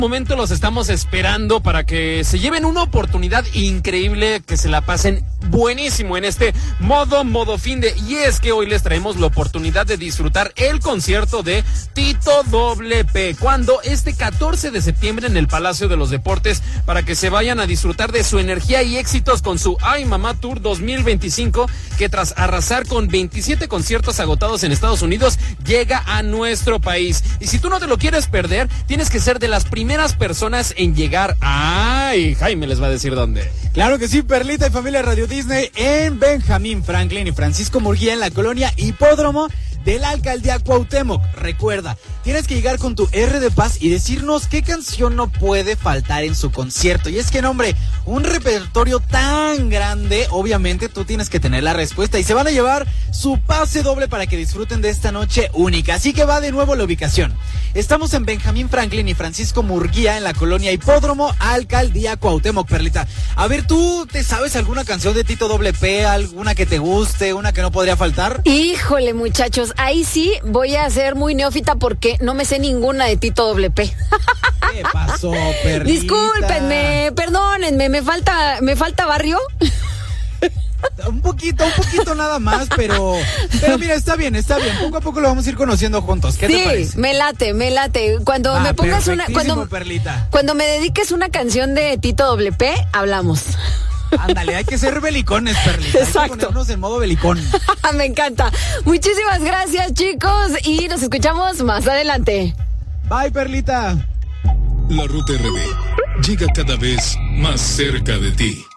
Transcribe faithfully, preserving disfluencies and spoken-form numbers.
Momento los estamos esperando para que se lleven una oportunidad increíble, que se la pasen buenísimo en este modo, modo fin de, y es que hoy les traemos la oportunidad de disfrutar el concierto de Tito W P, cuando este catorce de septiembre en el Palacio de los Deportes, para que se vayan a disfrutar de su energía y éxitos con su Ay Mamá Tour dos mil veinticinco, que tras arrasar con veintisiete conciertos agotados en Estados Unidos, llega a nuestro país. Y si tú no te lo quieres perder, tienes que ser de las primeras personas en llegar. Ay, Jaime les va a decir dónde. Claro que sí, Perlita y familia Radio Disney, en Benjamín Franklin y Francisco Murguía, en la colonia Hipódromo de la Alcaldía Cuauhtémoc. Recuerda, tienes que llegar con tu R de Paz y decirnos qué canción no puede faltar en su concierto. Y es que, no, hombre, un repertorio tan grande, obviamente tú tienes que tener la respuesta y se van a llevar su pase doble para que disfruten de esta noche única. Así que va de nuevo la ubicación. Estamos en Benjamín Franklin y Francisco Murguía, en la colonia Hipódromo, Alcaldía Cuauhtémoc. Perlita, a ver, ¿tú te sabes alguna canción de Tito W P? ¿Alguna que te guste? ¿Una que no podría faltar? Híjole, muchachos, ahí sí voy a ser muy neófita porque no me sé ninguna de Tito W P. ¿Qué pasó, Perlita? Discúlpenme, perdónenme, me falta, me falta barrio. Un poquito, un poquito nada más, pero pero mira, está bien, está bien. Poco a poco lo vamos a ir conociendo juntos. ¿Qué sí, te parece? me late, me late. Cuando ah, me pongas una, cuando, Perlita. cuando me dediques una canción de Tito W P, hablamos. Ándale, hay que ser belicones, Perlita. Exacto. Hay que ponernos en modo belicón. Me encanta. Muchísimas gracias, chicos, y nos escuchamos más adelante. Bye, Perlita. La Ruta R D llega cada vez más cerca de ti.